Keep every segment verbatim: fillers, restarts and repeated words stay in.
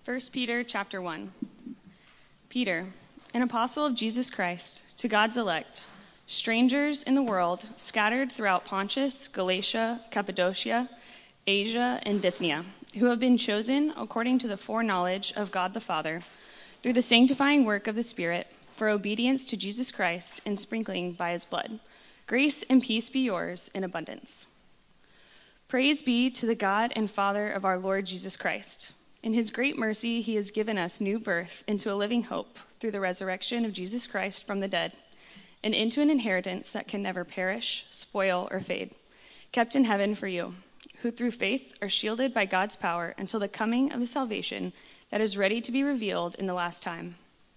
First Peter chapter one. Peter, an apostle of Jesus Christ, to God's elect, strangers in the world, scattered throughout Pontus, Galatia, Cappadocia, Asia, and Bithynia, who have been chosen according to the foreknowledge of God the Father, through the sanctifying work of the Spirit, for obedience to Jesus Christ and sprinkling by his blood. Grace and peace be yours in abundance. Praise be to the God and Father of our Lord Jesus Christ. In his great mercy, he has given us new birth into a living hope through the resurrection of Jesus Christ from the dead, and into an inheritance that can never perish, spoil, or fade, kept in heaven for you, who through faith are shielded by God's power until the coming of the salvation that is ready to be revealed in the last time.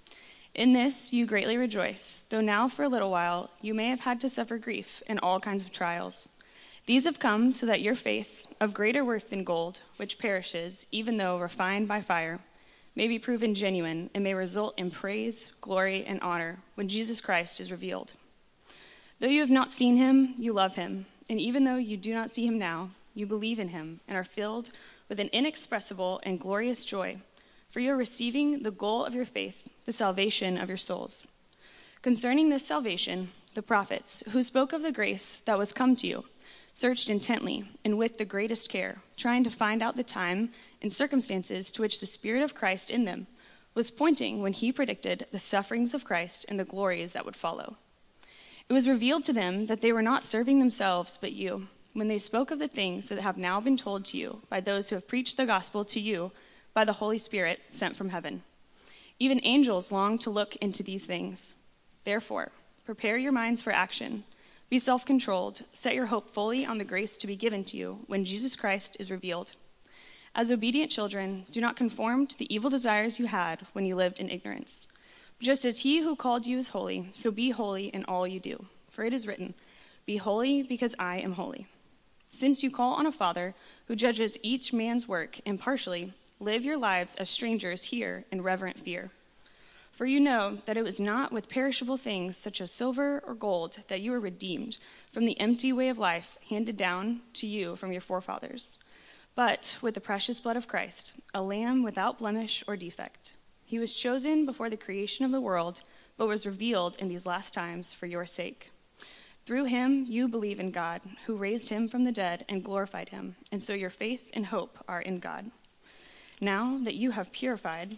In this you greatly rejoice, though now for a little while you may have had to suffer grief in all kinds of trials. These have come so that your faith, of greater worth than gold, which perishes, even though refined by fire, may be proven genuine and may result in praise, glory, and honor when Jesus Christ is revealed. Though you have not seen him, you love him, and even though you do not see him now, you believe in him and are filled with an inexpressible and glorious joy, for you are receiving the goal of your faith, the salvation of your souls. Concerning this salvation, the prophets, who spoke of the grace that was come to you, searched intently and with the greatest care, trying to find out the time and circumstances to which the Spirit of Christ in them was pointing when he predicted the sufferings of Christ and the glories that would follow. It was revealed to them that they were not serving themselves but you, when they spoke of the things that have now been told to you by those who have preached the gospel to you by the Holy Spirit sent from heaven. Even angels long to look into these things. Therefore, prepare your minds for action. Be self-controlled. Set your hope fully on the grace to be given to you when Jesus Christ is revealed. As obedient children, do not conform to the evil desires you had when you lived in ignorance. Just as he who called you is holy, so be holy in all you do. For it is written, "Be holy because I am holy." Since you call on a Father who judges each man's work impartially, live your lives as strangers here in reverent fear. For you know that it was not with perishable things such as silver or gold that you were redeemed from the empty way of life handed down to you from your forefathers, but with the precious blood of Christ, a lamb without blemish or defect. He was chosen before the creation of the world, but was revealed in these last times for your sake. Through him you believe in God, who raised him from the dead and glorified him, and so your faith and hope are in God. Now that you have purified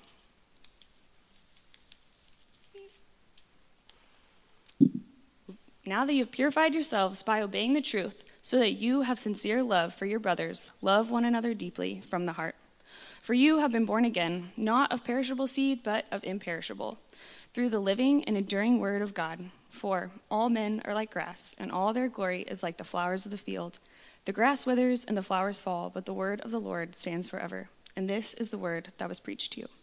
Now that you have purified yourselves by obeying the truth, so that you have sincere love for your brothers, love one another deeply from the heart. For you have been born again, not of perishable seed, but of imperishable, through the living and enduring word of God. For all men are like grass, and all their glory is like the flowers of the field. The grass withers and the flowers fall, but the word of the Lord stands forever. And this is the word that was preached to you.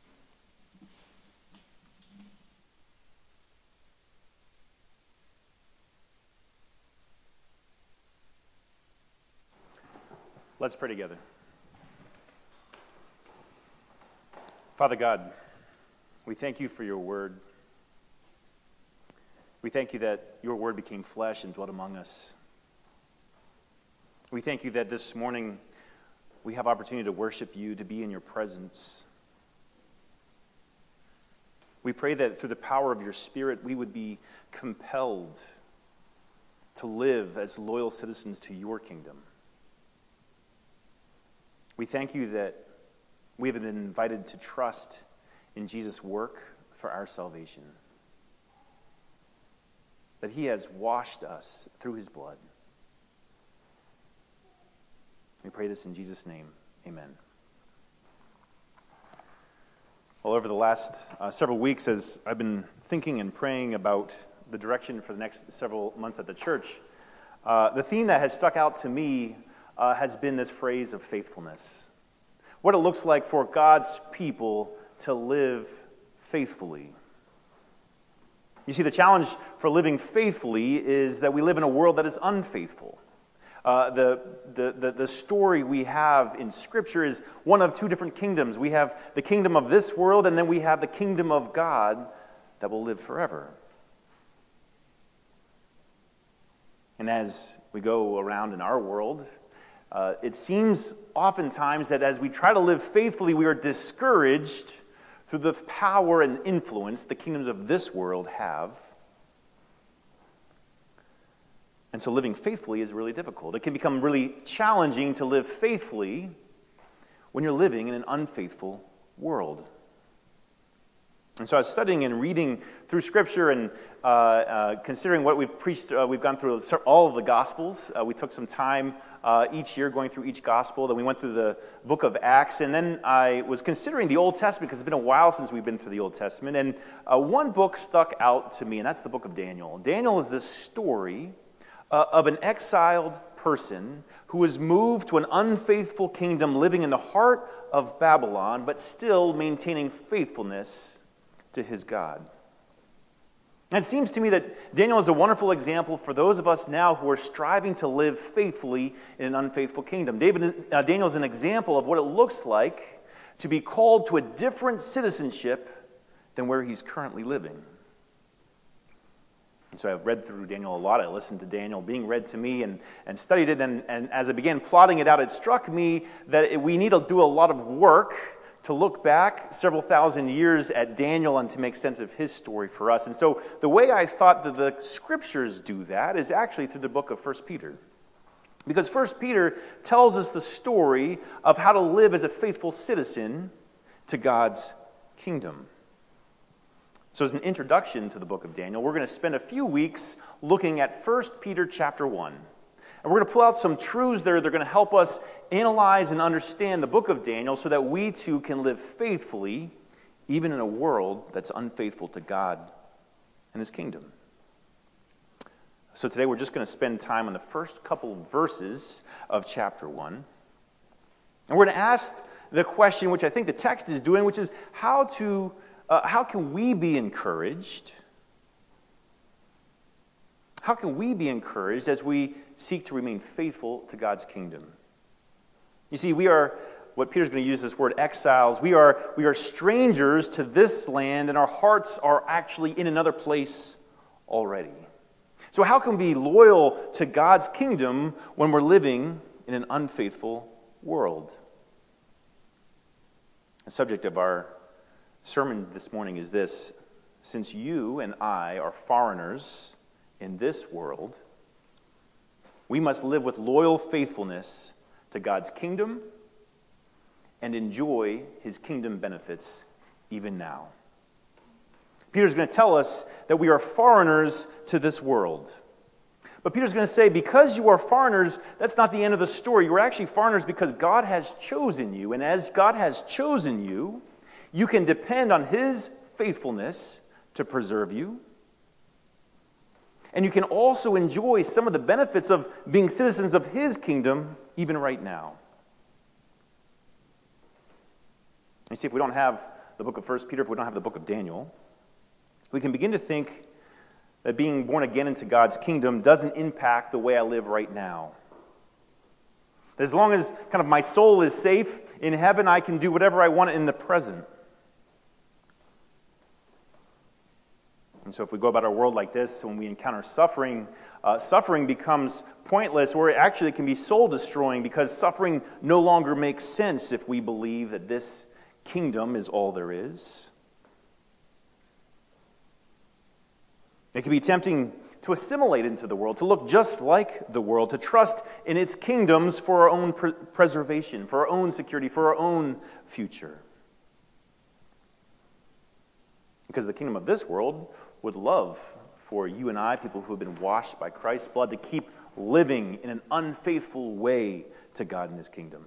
Let's pray together. Father God, we thank you for your word. We thank you that your word became flesh and dwelt among us. We thank you that this morning we have opportunity to worship you, to be in your presence. We pray that through the power of your Spirit we would be compelled to live as loyal citizens to your kingdom. We thank you that we have been invited to trust in Jesus' work for our salvation, that he has washed us through his blood. We pray this in Jesus' name. Amen. Well, over the last uh, several weeks, as I've been thinking and praying about the direction for the next several months at the church, uh, the theme that has stuck out to me Uh, has been this phrase of faithfulness. What it looks like for God's people to live faithfully. You see, the challenge for living faithfully is that we live in a world that is unfaithful. Uh, the, the, the, the story we have in Scripture is one of two different kingdoms. We have the kingdom of this world, and then we have the kingdom of God that will live forever. And as we go around in our world, Uh, it seems oftentimes that as we try to live faithfully, we are discouraged through the power and influence the kingdoms of this world have. And so living faithfully is really difficult. It can become really challenging to live faithfully when you're living in an unfaithful world. And so I was studying and reading through Scripture and uh, uh, considering what we've preached. Uh, we've gone through all of the Gospels. Uh, we took some time uh, each year going through each Gospel. Then we went through the book of Acts. And then I was considering the Old Testament because it's been a while since we've been through the Old Testament. And uh, one book stuck out to me, and that's the book of Daniel. Daniel is this story uh, of an exiled person who was moved to an unfaithful kingdom living in the heart of Babylon, but still maintaining faithfulness to his God. And it seems to me that Daniel is a wonderful example for those of us now who are striving to live faithfully in an unfaithful kingdom. David, uh, Daniel is an example of what it looks like to be called to a different citizenship than where he's currently living. And so I've read through Daniel a lot. I listened to Daniel being read to me and, and studied it. And, and as I began plotting it out, it struck me that it, we need to do a lot of work to look back several thousand years at Daniel and to make sense of his story for us. And so the way I thought that the Scriptures do that is actually through the book of First Peter. Because First Peter tells us the story of how to live as a faithful citizen to God's kingdom. So as an introduction to the book of Daniel, we're going to spend a few weeks looking at First Peter chapter one. And we're going to pull out some truths there that are going to help us analyze and understand the book of Daniel so that we too can live faithfully even in a world that's unfaithful to God and his kingdom. So today we're just going to spend time on the first couple of verses of chapter one. And we're going to ask the question, which I think the text is doing, which is how to uh, how can we be encouraged? How can we be encouraged as we seek to remain faithful to God's kingdom? You see, we are, what Peter's going to use this word, exiles. We are, we are strangers to this land, and our hearts are actually in another place already. So how can we be loyal to God's kingdom when we're living in an unfaithful world? The subject of our sermon this morning is this: since you and I are foreigners in this world, we must live with loyal faithfulness to God's kingdom and enjoy his kingdom benefits even now. Peter's going to tell us that we are foreigners to this world. But Peter's going to say, because you are foreigners, that's not the end of the story. You're actually foreigners because God has chosen you. And as God has chosen you, you can depend on his faithfulness to preserve you. And you can also enjoy some of the benefits of being citizens of his kingdom even right now. You see, if we don't have the book of First Peter, if we don't have the book of Daniel, we can begin to think that being born again into God's kingdom doesn't impact the way I live right now. As long as kind of my soul is safe in heaven, I can do whatever I want in the present. And so if we go about our world like this, when we encounter suffering, uh, suffering becomes pointless, or it actually can be soul-destroying, because suffering no longer makes sense if we believe that this kingdom is all there is. It can be tempting to assimilate into the world, to look just like the world, to trust in its kingdoms for our own pre- preservation, for our own security, for our own future. Because the kingdom of this world would love for you and I, people who have been washed by Christ's blood, to keep living in an unfaithful way to God and his kingdom.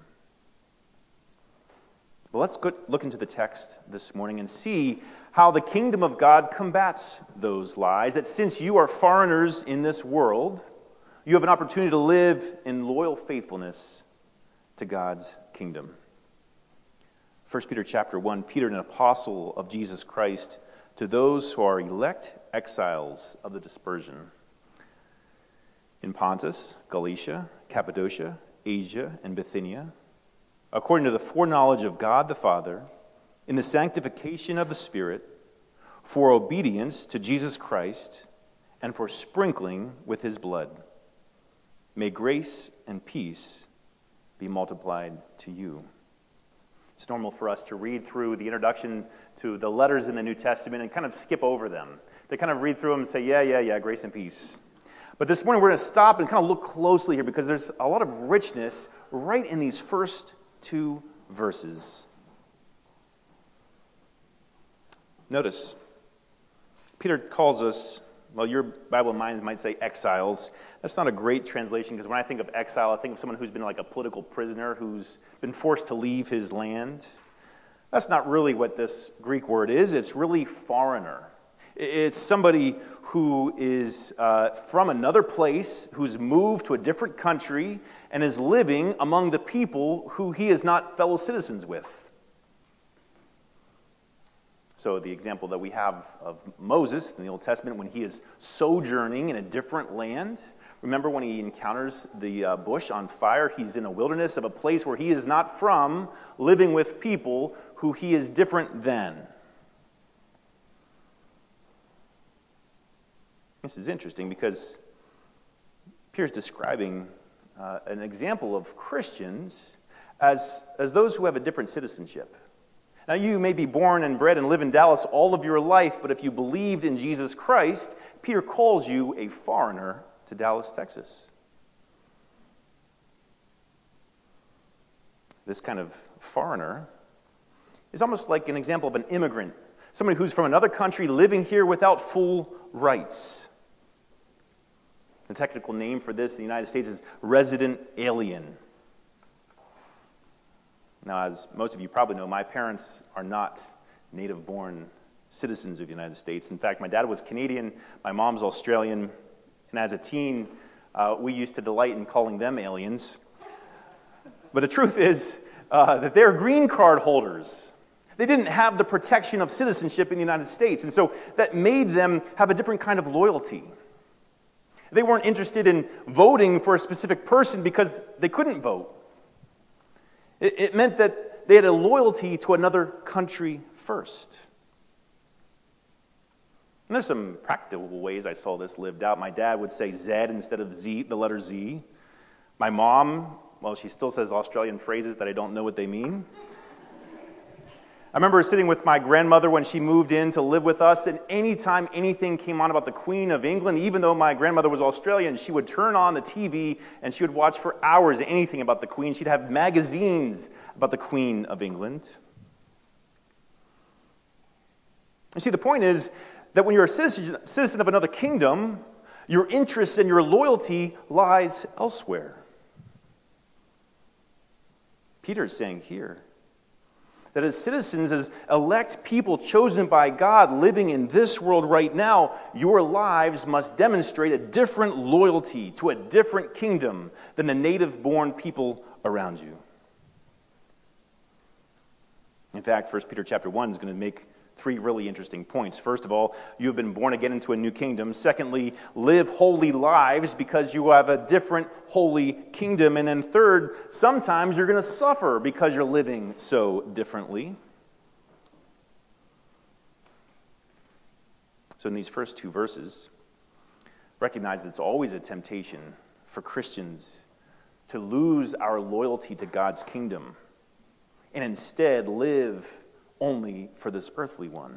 Well, let's go look into the text this morning and see how the kingdom of God combats those lies, that since you are foreigners in this world, you have an opportunity to live in loyal faithfulness to God's kingdom. First Peter chapter one, Peter, an apostle of Jesus Christ, to those who are elect exiles of the dispersion in Pontus, Galatia, Cappadocia, Asia, and Bithynia, according to the foreknowledge of God the Father, in the sanctification of the Spirit, for obedience to Jesus Christ, and for sprinkling with his blood. May grace and peace be multiplied to you. It's normal for us to read through the introduction to the letters in the New Testament and kind of skip over them. They kind of read through them and say, yeah, yeah, yeah, grace and peace. But this morning we're going to stop and kind of look closely here because there's a lot of richness right in these first two verses. Notice, Peter calls us, well, your Bible and mine might say exiles. That's not a great translation because when I think of exile, I think of someone who's been like a political prisoner who's been forced to leave his land. That's not really what this Greek word is. It's really foreigner. It's somebody who is uh, from another place, who's moved to a different country, and is living among the people who he is not fellow citizens with. So the example that we have of Moses in the Old Testament when he is sojourning in a different land. Remember when he encounters the uh, bush on fire, he's in a wilderness of a place where he is not from, living with people who he is different than. This is interesting because Peter's describing uh, an example of Christians as, as those who have a different citizenship. Now, you may be born and bred and live in Dallas all of your life, but if you believed in Jesus Christ, Peter calls you a foreigner to Dallas, Texas. This kind of foreigner is almost like an example of an immigrant, somebody who's from another country living here without full rights. The technical name for this in the United States is resident alien. Now, as most of you probably know, my parents are not native-born citizens of the United States. In fact, my dad was Canadian, my mom's Australian, and as a teen, uh, we used to delight in calling them aliens. But the truth is uh, that they're green card holders. They didn't have the protection of citizenship in the United States, and so that made them have a different kind of loyalty. They weren't interested in voting for a specific person because they couldn't vote. It, it meant that they had a loyalty to another country first. And there's some practical ways I saw this lived out. My dad would say Z instead of Z, the letter Z. My mom, well, she still says Australian phrases that I don't know what they mean. I remember sitting with my grandmother when she moved in to live with us, and anytime anything came on about the Queen of England, even though my grandmother was Australian, she would turn on the T V and she would watch for hours anything about the Queen. She'd have magazines about the Queen of England. You see, the point is that when you're a citizen, citizen of another kingdom, your interest and your loyalty lies elsewhere. Peter is saying here that as citizens, as elect people chosen by God living in this world right now, your lives must demonstrate a different loyalty to a different kingdom than the native-born people around you. In fact, First Peter chapter one is going to make three really interesting points. First of all, you have been born again into a new kingdom. Secondly, live holy lives because you have a different holy kingdom. And then third, sometimes you're going to suffer because you're living so differently. So in these first two verses, recognize that it's always a temptation for Christians to lose our loyalty to God's kingdom and instead live only for this earthly one.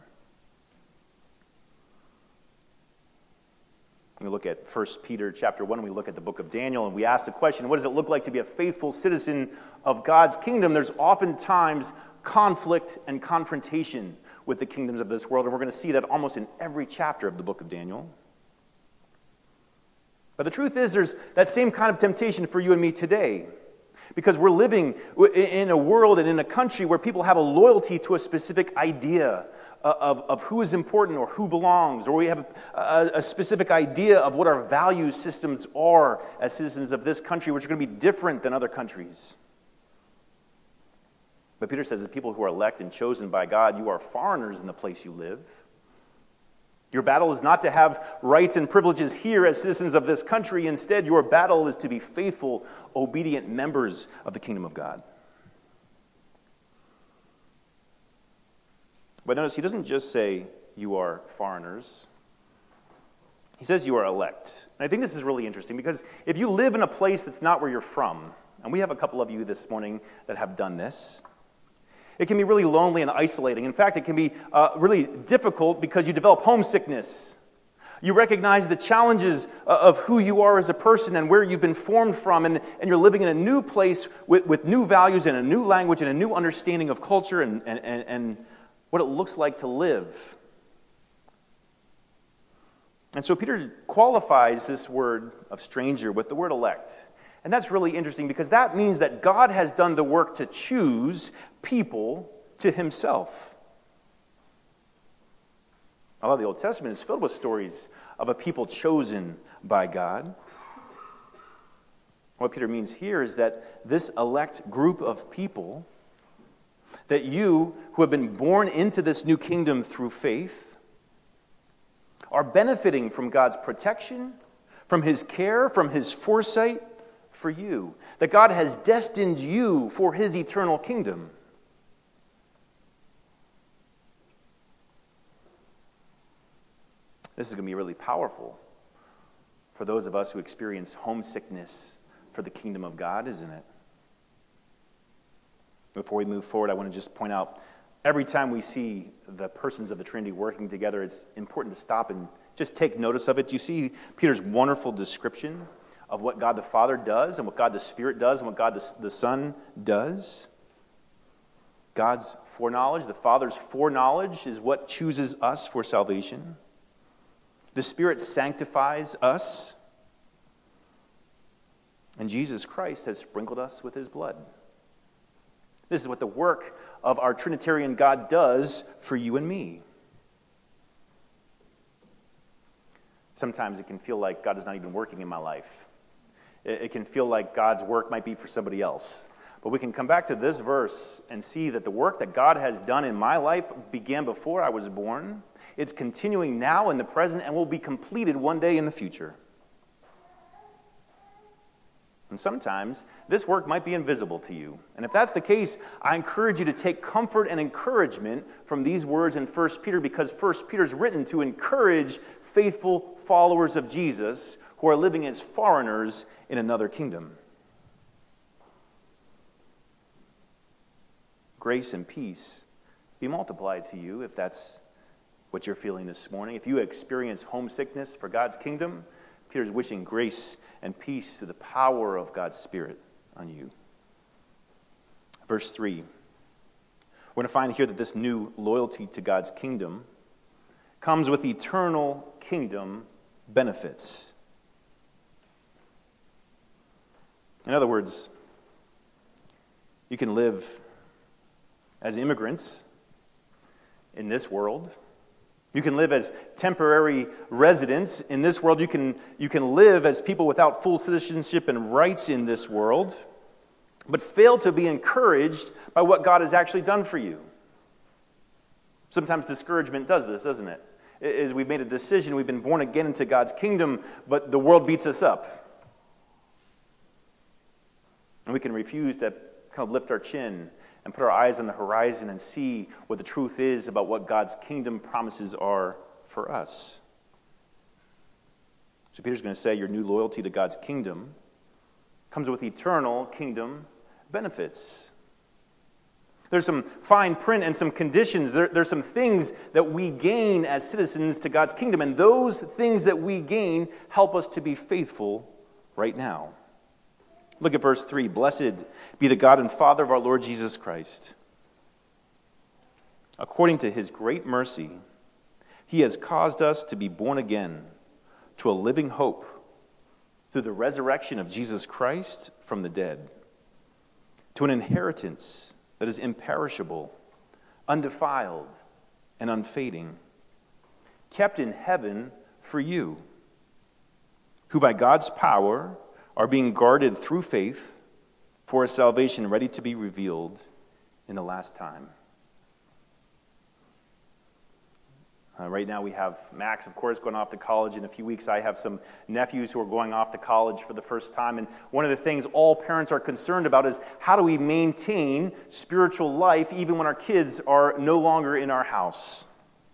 We look at First Peter chapter one, we look at the book of Daniel, and we ask the question, what does it look like to be a faithful citizen of God's kingdom? There's oftentimes conflict and confrontation with the kingdoms of this world, and we're going to see that almost in every chapter of the book of Daniel. But the truth is, there's that same kind of temptation for you and me today. Because we're living in a world and in a country where people have a loyalty to a specific idea of, of who is important or who belongs, or we have a, a specific idea of what our value systems are as citizens of this country, which are going to be different than other countries. But Peter says, as people who are elect and chosen by God, you are foreigners in the place you live. Your battle is not to have rights and privileges here as citizens of this country. Instead, your battle is to be faithful, obedient members of the kingdom of God. But notice, he doesn't just say you are foreigners. He says you are elect. And I think this is really interesting because if you live in a place that's not where you're from, And we have a couple of you this morning that have done this. It can be really lonely and isolating. In fact, it can be uh, really difficult because you develop homesickness. You recognize the challenges of who you are as a person and where you've been formed from, and, and you're living in a new place with, with new values and a new language and a new understanding of culture and, and, and, and what it looks like to live. And so Peter qualifies this word of stranger with the word elect. And that's really interesting because that means that God has done the work to choose people to himself. I love the Old Testament. It's filled with stories of a people chosen by God. What Peter means here is that this elect group of people, that you who have been born into this new kingdom through faith, are benefiting from God's protection, from his care, from his foresight for you. That God has destined you for his eternal kingdom. This is going to be really powerful for those of us who experience homesickness for the kingdom of God, isn't it? Before we move forward, I want to just point out, every time we see the persons of the Trinity working together, it's important to stop and just take notice of it. You see Peter's wonderful description of what God the Father does and what God the Spirit does and what God the, the Son does. God's foreknowledge, the Father's foreknowledge is what chooses us for salvation. The Spirit sanctifies us. And Jesus Christ has sprinkled us with his blood. This is what the work of our Trinitarian God does for you and me. Sometimes it can feel like God is not even working in my life. It can feel like God's work might be for somebody else. But we can come back to this verse and see that the work that God has done in my life began before I was born. It's continuing now in the present and will be completed one day in the future. And sometimes this work might be invisible to you. And if that's the case, I encourage you to take comfort and encouragement from these words in First Peter, because First Peter is written to encourage faithful followers of Jesus who are living as foreigners in another kingdom. Grace and peace be multiplied to you if that's what you're feeling this morning. If you experience homesickness for God's kingdom, Peter's wishing grace and peace through the power of God's Spirit on you. Verse three. We're going to find here that this new loyalty to God's kingdom comes with eternal kingdom benefits. In other words, you can live as immigrants in this world. You can live as temporary residents in this world. You can, you can live as people without full citizenship and rights in this world, but fail to be encouraged by what God has actually done for you. Sometimes discouragement does this, doesn't it? Is we've made a decision, we've been born again into God's kingdom, but the world beats us up. And we can refuse to kind of lift our chin and put our eyes on the horizon and see what the truth is about what God's kingdom promises are for us. So Peter's going to say your new loyalty to God's kingdom comes with eternal kingdom benefits. There's some fine print and some conditions. There, there's some things that we gain as citizens to God's kingdom, and those things that we gain help us to be faithful right now. Look at verse three. Blessed be the God and Father of our Lord Jesus Christ. According to his great mercy, he has caused us to be born again to a living hope through the resurrection of Jesus Christ from the dead, to an inheritance that is imperishable, undefiled, and unfading, kept in heaven for you, who by God's power are being guarded through faith for a salvation ready to be revealed in the last time. Uh, right now we have Max, of course, going off to college. In a few weeks I have some nephews who are going off to college for the first time. And one of the things all parents are concerned about is how do we maintain spiritual life even when our kids are no longer in our house?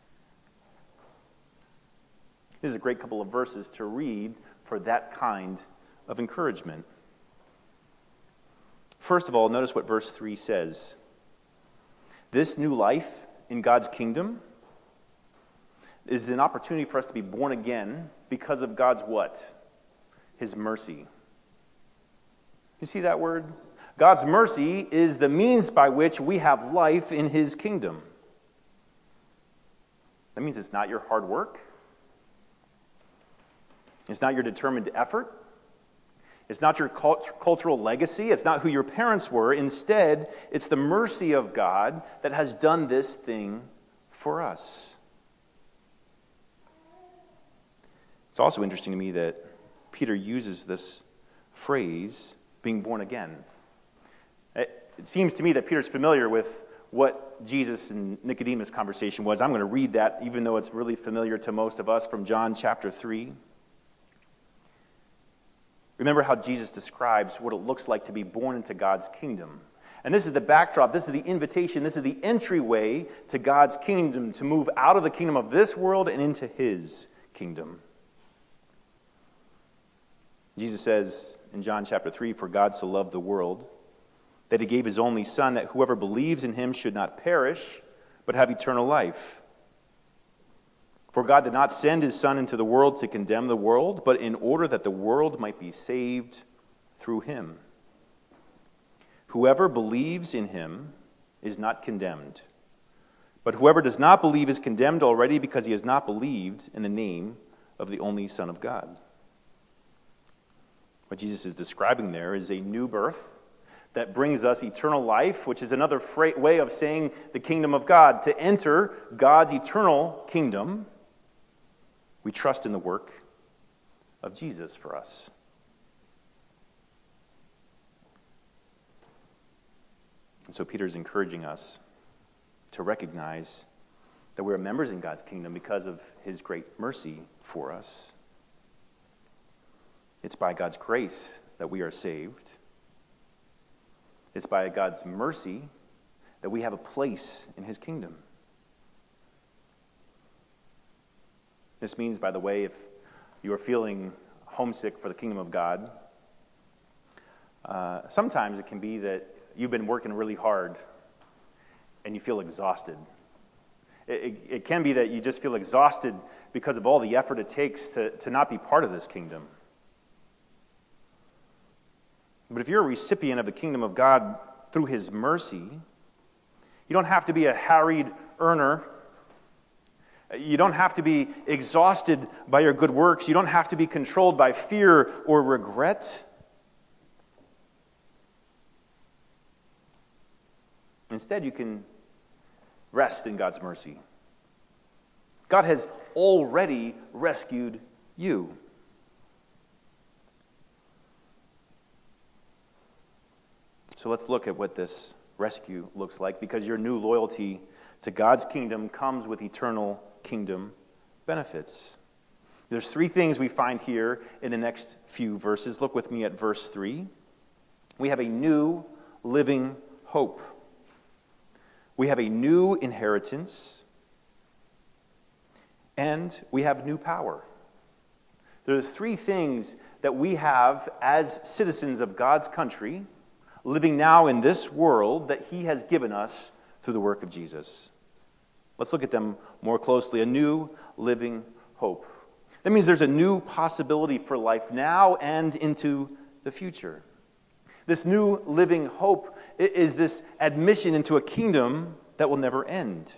This is a great couple of verses to read for that kind of encouragement. First of all, notice what verse three says. This new life in God's kingdom is an opportunity for us to be born again because of God's what? His mercy. You see that word? God's mercy is the means by which we have life in His kingdom. That means it's not your hard work. It's not your determined effort. It's not your cult- cultural legacy. It's not who your parents were. Instead, it's the mercy of God that has done this thing for us. It's also interesting to me that Peter uses this phrase, being born again. It, it seems to me that Peter's familiar with what Jesus and Nicodemus' conversation was. I'm going to read that, even though it's really familiar to most of us, from John chapter three. Remember how Jesus describes what it looks like to be born into God's kingdom. And this is the backdrop, this is the invitation, this is the entryway to God's kingdom, to move out of the kingdom of this world and into His kingdom. Jesus says in John chapter three, "For God so loved the world, that He gave His only Son, that whoever believes in Him should not perish, but have eternal life. For God did not send His Son into the world to condemn the world, but in order that the world might be saved through Him. Whoever believes in Him is not condemned, but whoever does not believe is condemned already because he has not believed in the name of the only Son of God." What Jesus is describing there is a new birth that brings us eternal life, which is another fra- way of saying the kingdom of God. To enter God's eternal kingdom, we trust in the work of Jesus for us. And so Peter is encouraging us to recognize that we are members in God's kingdom because of His great mercy for us. It's by God's grace that we are saved. It's by God's mercy that we have a place in His kingdom. This means, by the way, if you are feeling homesick for the kingdom of God, uh, sometimes it can be that you've been working really hard and you feel exhausted. It, it, it can be that you just feel exhausted because of all the effort it takes to, to not be part of this kingdom. But if you're a recipient of the kingdom of God through His mercy, you don't have to be a harried earner. You don't have to be exhausted by your good works. You don't have to be controlled by fear or regret. Instead, you can rest in God's mercy. God has already rescued you. So let's look at what this rescue looks like, because your new loyalty to God's kingdom comes with eternal kingdom benefits. There's three things we find here in the next few verses. Look with me at verse three. We have a new living hope. We have a new inheritance. And we have new power. There's three things that we have as citizens of God's country, living now in this world, that He has given us through the work of Jesus. Let's look at them more closely. A new living hope. That means there's a new possibility for life now and into the future. This new living hope is this admission into a kingdom that will never end.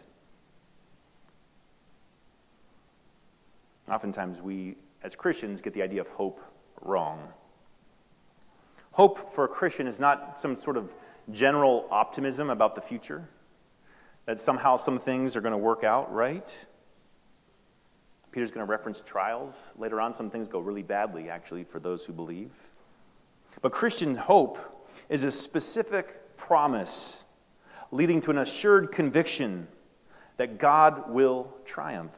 Oftentimes we, as Christians, get the idea of hope wrong. Hope for a Christian is not some sort of general optimism about the future, that somehow some things are going to work out right. Peter's going to reference trials. Later on, some things go really badly, actually, for those who believe. But Christian hope is a specific promise leading to an assured conviction that God will triumph.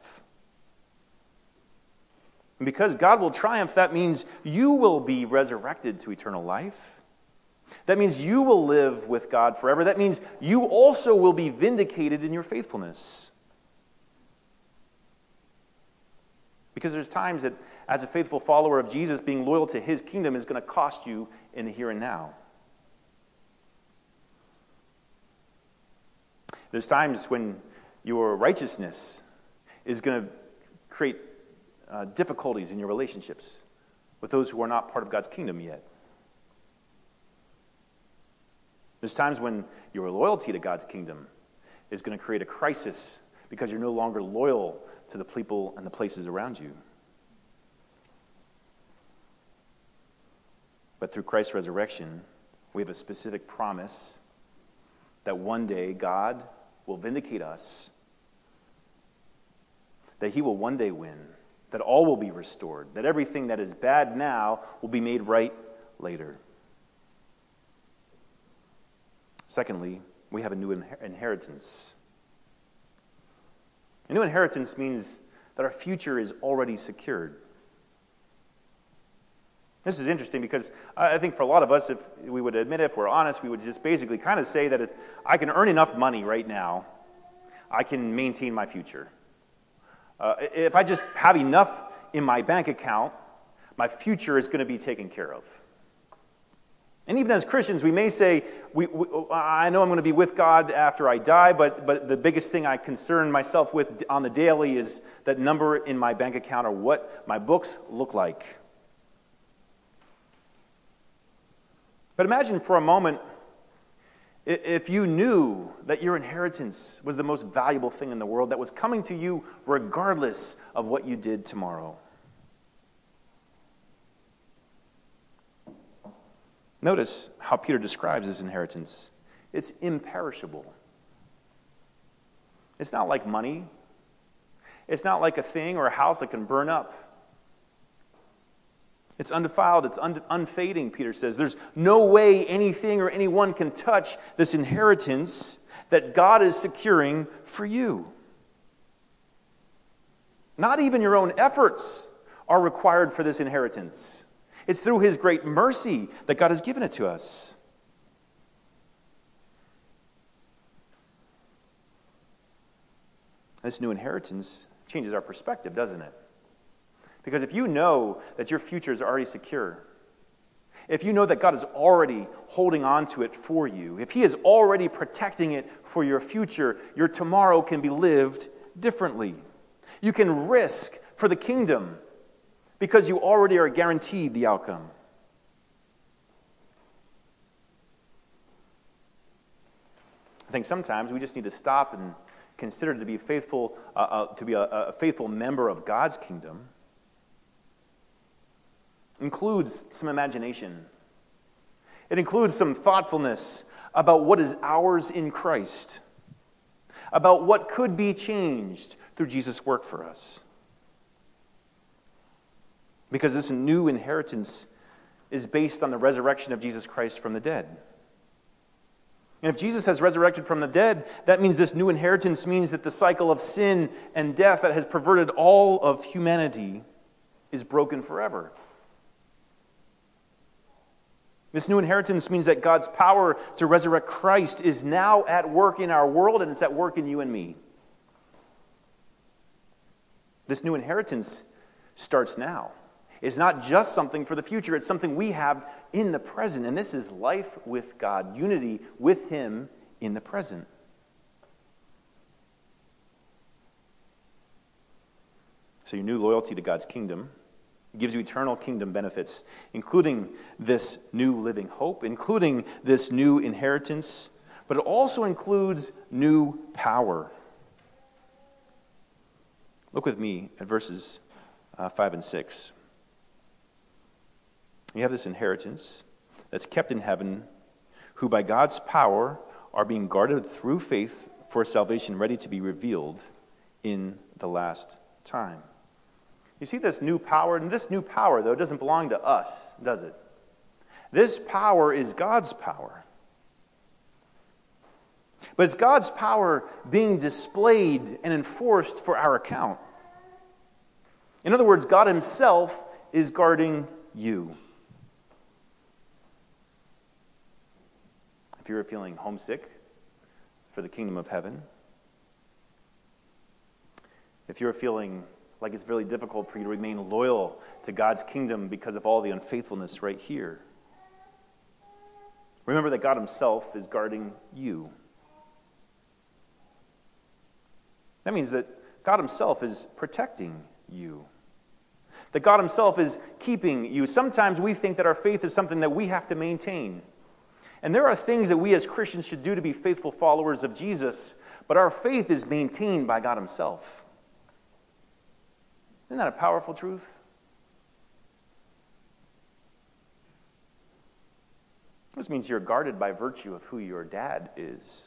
And because God will triumph, that means you will be resurrected to eternal life. That means you will live with God forever. That means you also will be vindicated in your faithfulness. Because there's times that, as a faithful follower of Jesus, being loyal to His kingdom is going to cost you in the here and now. There's times when your righteousness is going to create uh, difficulties in your relationships with those who are not part of God's kingdom yet. There's times when your loyalty to God's kingdom is going to create a crisis because you're no longer loyal to the people and the places around you. But through Christ's resurrection, we have a specific promise that one day God will vindicate us, that he will one day win, that all will be restored, that everything that is bad now will be made right later. Secondly, we have a new inher- inheritance. A new inheritance means that our future is already secured. This is interesting because I think for a lot of us, if we would admit it, if we're honest, we would just basically kind of say that if I can earn enough money right now, I can maintain my future. Uh, if I just have enough in my bank account, my future is going to be taken care of. And even as Christians, we may say, we, we, I know I'm going to be with God after I die, but, but the biggest thing I concern myself with on the daily is that number in my bank account or what my books look like. But imagine for a moment if you knew that your inheritance was the most valuable thing in the world that was coming to you regardless of what you did tomorrow. Notice how Peter describes his inheritance. It's imperishable. It's not like money. It's not like a thing or a house that can burn up. It's undefiled, it's un- unfading, Peter says. There's no way anything or anyone can touch this inheritance that God is securing for you. Not even your own efforts are required for this inheritance. It's through his great mercy that God has given it to us. This new inheritance changes our perspective, doesn't it? Because if you know that your future is already secure, if you know that God is already holding on to it for you, if he is already protecting it for your future, your tomorrow can be lived differently. You can risk for the kingdom because you already are guaranteed the outcome. I think sometimes we just need to stop and consider to be faithful, uh, uh, to be a, a faithful member of God's kingdom. Includes some imagination. It includes some thoughtfulness about what is ours in Christ, about what could be changed through Jesus' work for us. Because this new inheritance is based on the resurrection of Jesus Christ from the dead. And if Jesus has resurrected from the dead, that means this new inheritance means that the cycle of sin and death that has perverted all of humanity is broken forever. This new inheritance means that God's power to resurrect Christ is now at work in our world, and it's at work in you and me. This new inheritance starts now. It's not just something for the future, it's something we have in the present, and this is life with God, unity with him in the present. So your new loyalty to God's kingdom gives you eternal kingdom benefits, including this new living hope, including this new inheritance, but it also includes new power. Look with me at verses uh, five and six. You have this inheritance that's kept in heaven, who by God's power are being guarded through faith for salvation ready to be revealed in the last time. You see this new power, and this new power, though, doesn't belong to us, does it? This power is God's power. But it's God's power being displayed and enforced for our account. In other words, God himself is guarding you. If you're feeling homesick for the kingdom of heaven, if you're feeling like it's really difficult for you to remain loyal to God's kingdom because of all the unfaithfulness right here, remember that God himself is guarding you. That means that God himself is protecting you. That God himself is keeping you. Sometimes we think that our faith is something that we have to maintain. And there are things that we as Christians should do to be faithful followers of Jesus, but our faith is maintained by God himself. Isn't that a powerful truth? This means you're guarded by virtue of who your dad is.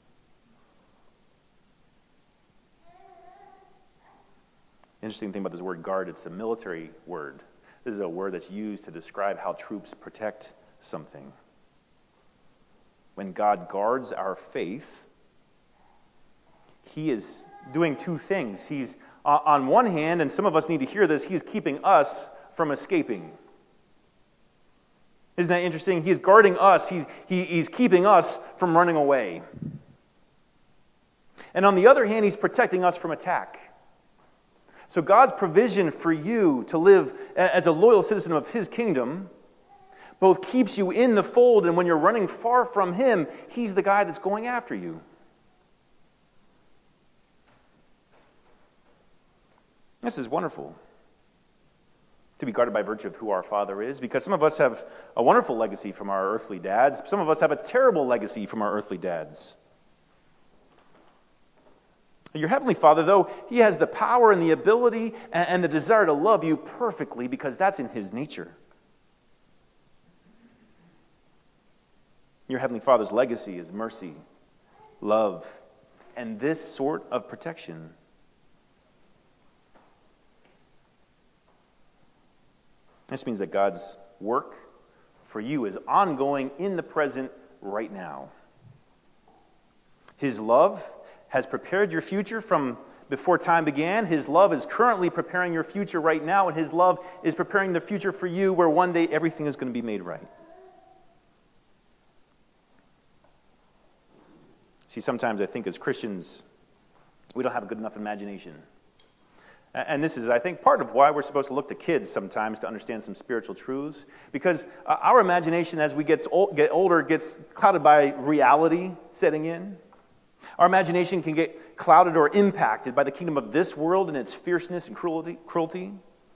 Interesting thing about this word guard, it's a military word. This is a word that's used to describe how troops protect something. When God guards our faith, he is doing two things. He's, uh, on one hand, and some of us need to hear this, he's keeping us from escaping. Isn't that interesting? He's guarding us. He's, he, he's keeping us from running away. And on the other hand, he's protecting us from attack. So God's provision for you to live as a loyal citizen of his kingdom both keeps you in the fold, and when you're running far from him, he's the guy that's going after you. This is wonderful, to be guarded by virtue of who our Father is, because some of us have a wonderful legacy from our earthly dads. Some of us have a terrible legacy from our earthly dads. Your Heavenly Father, though, he has the power and the ability and, and the desire to love you perfectly, because that's in his nature. Your Heavenly Father's legacy is mercy, love, and this sort of protection. This means that God's work for you is ongoing in the present right now. His love has prepared your future from before time began. His love is currently preparing your future right now, and his love is preparing the future for you where one day everything is going to be made right. See, sometimes I think as Christians, we don't have a good enough imagination. And this is, I think, part of why we're supposed to look to kids sometimes to understand some spiritual truths. Because uh, our imagination, as we get, old, get older, gets clouded by reality setting in. Our imagination can get clouded or impacted by the kingdom of this world and its fierceness and cruelty. cruelty.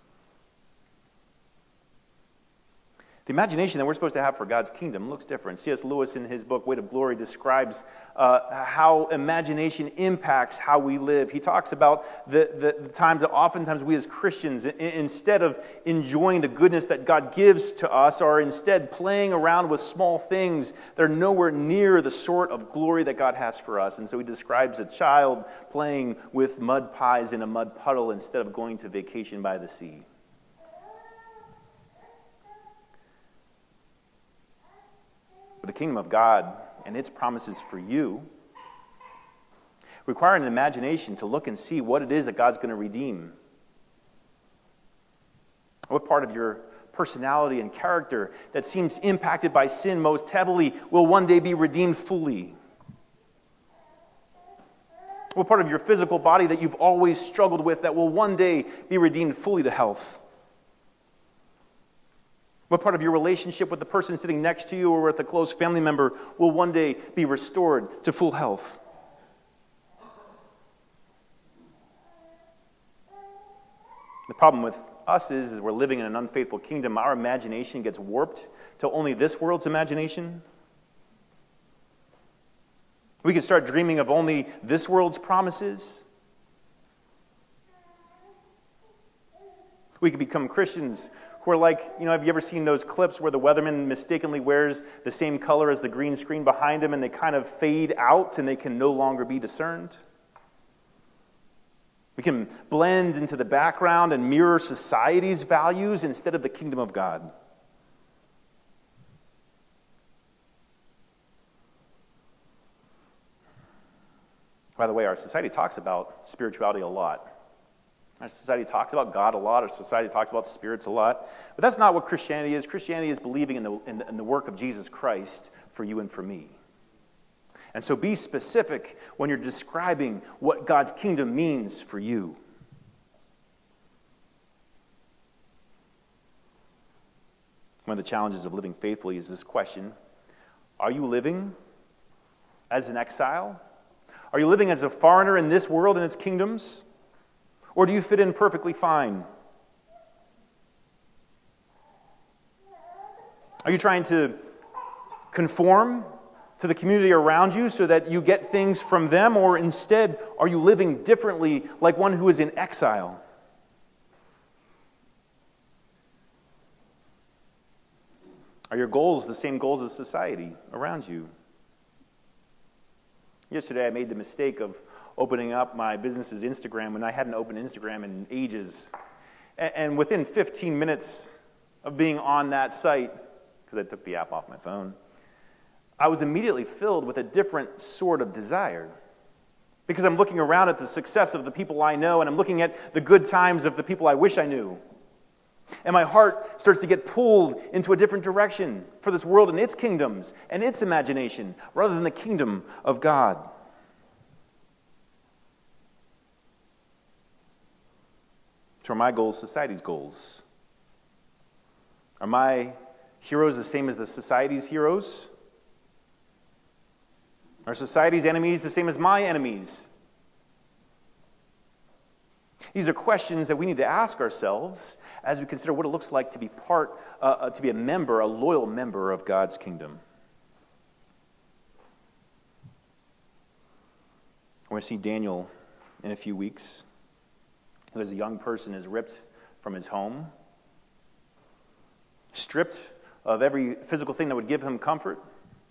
The imagination that we're supposed to have for God's kingdom looks different. C S Lewis, in his book, Weight of Glory, describes uh, how imagination impacts how we live. He talks about the, the, the times that oftentimes we as Christians, in, instead of enjoying the goodness that God gives to us, are instead playing around with small things that are nowhere near the sort of glory that God has for us. And so he describes a child playing with mud pies in a mud puddle instead of going to vacation by the sea. But the kingdom of God and its promises for you require an imagination to look and see what it is that God's going to redeem. What part of your personality and character that seems impacted by sin most heavily will one day be redeemed fully? What part of your physical body that you've always struggled with that will one day be redeemed fully to health? What part of your relationship with the person sitting next to you or with a close family member will one day be restored to full health? The problem with us is, is we're living in an unfaithful kingdom. Our imagination gets warped to only this world's imagination. We can start dreaming of only this world's promises. We can become Christians who are like, you know, have you ever seen those clips where the weatherman mistakenly wears the same color as the green screen behind him and they kind of fade out and they can no longer be discerned? We can blend into the background and mirror society's values instead of the kingdom of God. By the way, our society talks about spirituality a lot. Our society talks about God a lot. Our society talks about spirits a lot. But that's not what Christianity is. Christianity is believing in the, in the, in the work of Jesus Christ for you and for me. And so be specific when you're describing what God's kingdom means for you. One of the challenges of living faithfully is this question: are you living as an exile? Are you living as a foreigner in this world and its kingdoms? Or do you fit in perfectly fine? Are you trying to conform to the community around you so that you get things from them? Or instead, are you living differently like one who is in exile? Are your goals the same goals as society around you? Yesterday, I made the mistake of opening up my business's Instagram when I hadn't opened Instagram in ages. And within fifteen minutes of being on that site, because I took the app off my phone, I was immediately filled with a different sort of desire. Because I'm looking around at the success of the people I know, and I'm looking at the good times of the people I wish I knew. And my heart starts to get pulled into a different direction for this world and its kingdoms and its imagination, rather than the kingdom of God. So are my goals society's goals? Are my heroes the same as the society's heroes? Are society's enemies the same as my enemies? These are questions that we need to ask ourselves as we consider what it looks like to be part, uh, to be a member, a loyal member of God's kingdom. We're going to see Daniel in a few weeks, who as a young person is ripped from his home, stripped of every physical thing that would give him comfort,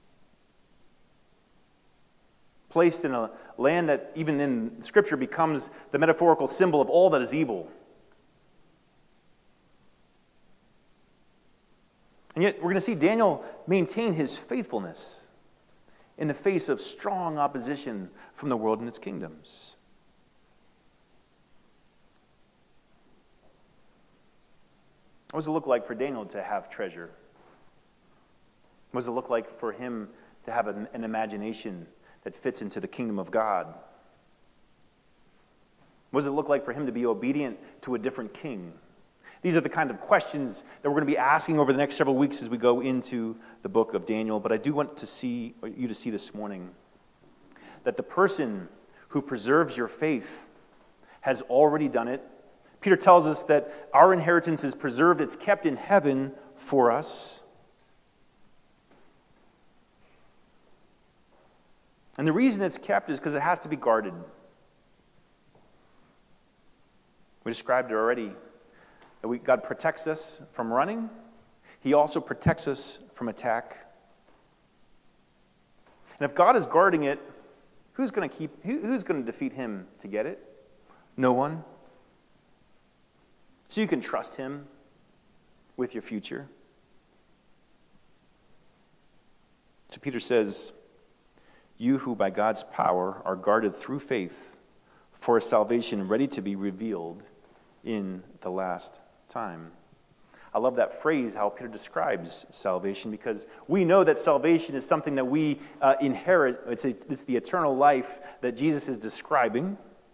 placed in a land that even in Scripture becomes the metaphorical symbol of all that is evil. And yet we're going to see Daniel maintain his faithfulness in the face of strong opposition from the world and its kingdoms. What does it look like for Daniel to have treasure? What does it look like for him to have an, an imagination that fits into the kingdom of God? What does it look like for him to be obedient to a different king? These are the kind of questions that we're going to be asking over the next several weeks as we go into the book of Daniel. But I do want to see you to see this morning that the person who preserves your faith has already done it. Peter tells us that our inheritance is preserved, it's kept in heaven for us. And the reason it's kept is because it has to be guarded. We described it already. That we, God protects us from running. He also protects us from attack. And if God is guarding it, who's going to keep? Who, who's going to defeat him to get it? No one. So you can trust him with your future. So Peter says, you who by God's power are guarded through faith for a salvation ready to be revealed in the last time. I love that phrase, how Peter describes salvation, because we know that salvation is something that we uh, inherit. It's, a, it's the eternal life that Jesus is describing.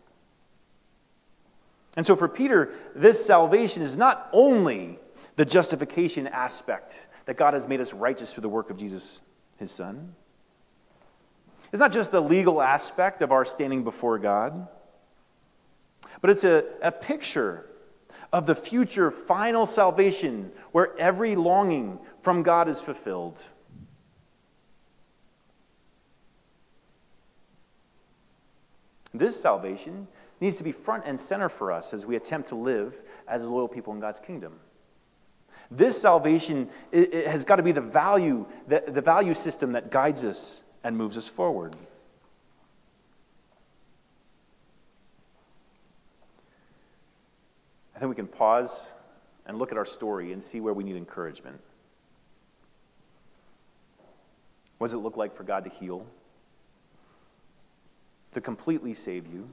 And so for Peter, this salvation is not only the justification aspect, that God has made us righteous through the work of Jesus, his Son. It's not just the legal aspect of our standing before God, but it's a, a picture of the future final salvation where every longing from God is fulfilled. This salvation needs to be front and center for us as we attempt to live as loyal people in God's kingdom. This salvation it, it has got to be the value, the, the value system that guides us and moves us forward. I think we can pause and look at our story and see where we need encouragement. What does it look like for God to heal? To completely save you?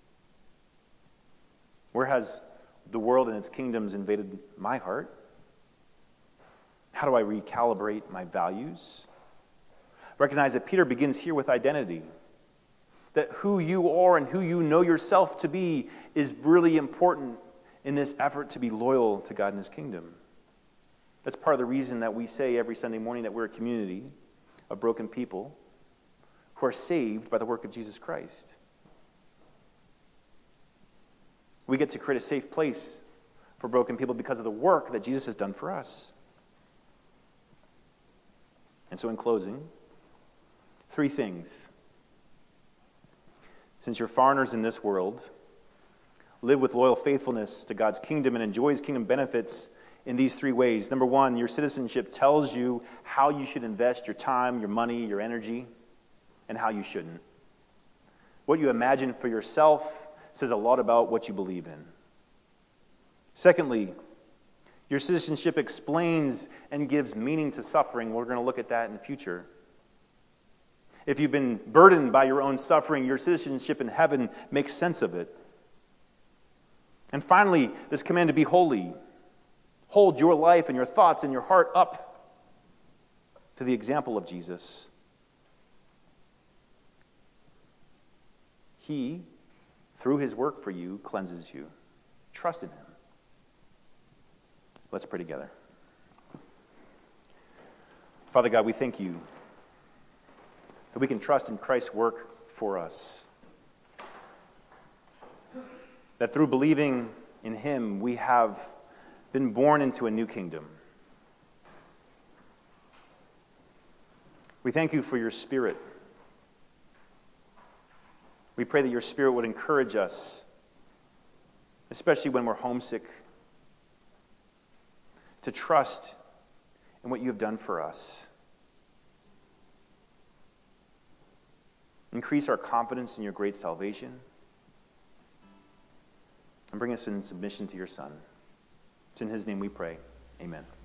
Where has the world and its kingdoms invaded my heart? How do I recalibrate my values? Recognize that Peter begins here with identity. That who you are and who you know yourself to be is really important in this effort to be loyal to God and his kingdom. That's part of the reason that we say every Sunday morning that we're a community of broken people who are saved by the work of Jesus Christ. We get to create a safe place for broken people because of the work that Jesus has done for us. And so in closing, three things. Since you're foreigners in this world, live with loyal faithfulness to God's kingdom and enjoy his kingdom benefits in these three ways. Number one, your citizenship tells you how you should invest your time, your money, your energy, and how you shouldn't. What you imagine for yourself says a lot about what you believe in. Secondly, your citizenship explains and gives meaning to suffering. We're going to look at that in the future. If you've been burdened by your own suffering, your citizenship in heaven makes sense of it. And finally, this command to be holy. Hold your life and your thoughts and your heart up to the example of Jesus. He, through his work for you, cleanses you. Trust in him. Let's pray together. Father God, we thank you that we can trust in Christ's work for us. That through believing in him, we have been born into a new kingdom. We thank you for your Spirit. We pray that your Spirit would encourage us, especially when we're homesick, to trust in what you have done for us. Increase our confidence in your great salvation, and bring us in submission to your Son. It's in his name we pray. Amen.